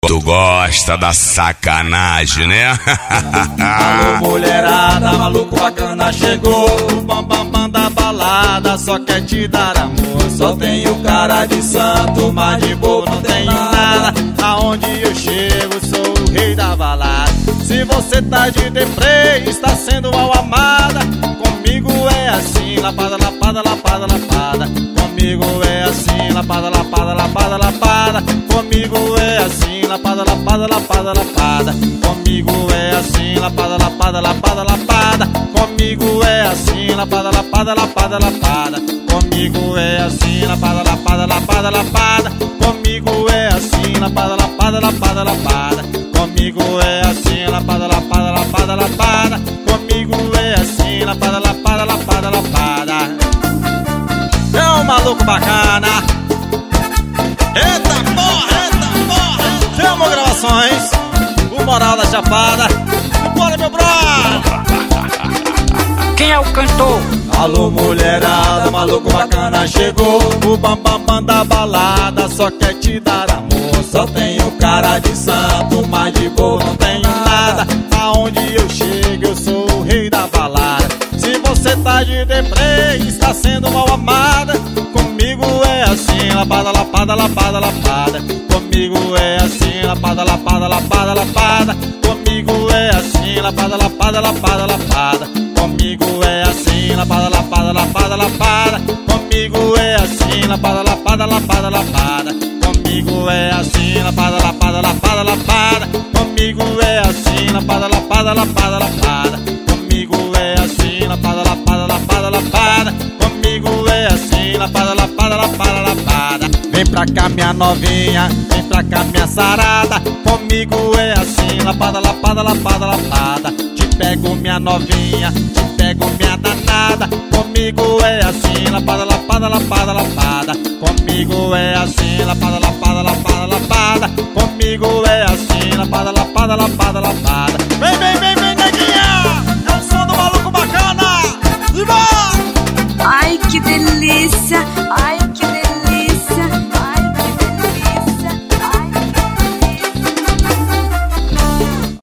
Tu gosta da sacanagem, né? Alô, mulherada, maluco bacana chegou. O bambambam da balada só quer te dar amor. Só tenho cara de santo, mas de boa não tenho nada. Aonde eu chego sou o rei da balada. Se você tá de deprê, está sendo mal amada. Comigo é assim, lapada, lapada, lapada, lapada. Comigo é assim, lapada, lapada, lapada, lapada. Comigo é assim, lapada, lapada, lapada, lapada. Comigo é assim, lapada, lapada, lapada, lapada. Comigo é assim, lapada, lapada, lapada, lapada. Comigo é assim, lapada, lapada, lapada, lapada. Comigo é assim, lapada, lapada, lapada, lapada. Comigo é assim, lapada, lapada, lapada, lapada. Comigo é assim, lapada, lapada, lapada, lapada. É um maluco bacana. Eita porra, eita porra. Chama gravações. O Moral da Chapada. Bora, meu brother. Quem é o cantor? Alô, mulherada, maluco bacana chegou. O bambambam da balada só quer te dar amor. Só tenho cara de santo, mas de boa não tenho nada. Aonde eu chego eu sou o rei da balada. Se você tá de deprê, está sendo mal amada. Comigo é assim, lapada, lapada, lapada, lapada. Comigo é assim, lapada, lapada, lapada, lapada. Comigo é assim, lapada, lapada, lapada, lapada. Comigo é assim, lapada, lapada, lapada, lapada. Comigo é assim, lapada, lapada, lapada, lapada. Comigo é assim, lapada, lapada, lapada, lapada. Comigo é assim, lapada, lapada, lapada, lapada. Comigo é assim, lapada, lapada, lapada, lapada. Comigo é assim, lapada, lapada, lapada, lapada. Vem pra cá minha novinha, vem pra cá minha sarada. Comigo é assim, lapada, lapada, lapada, lapada. Te pego minha novinha, te pego minha danada. Comigo é assim, lapada, lapada, lapada, lapada. Comigo é assim, lapada, lapada, lapada, lapada. Comigo é assim, lapada, lapada, lapada, lapada. Vem, vem, vem, vem, neguinha! É o som do maluco bacana! E vai! Ai, que delícia! Ai,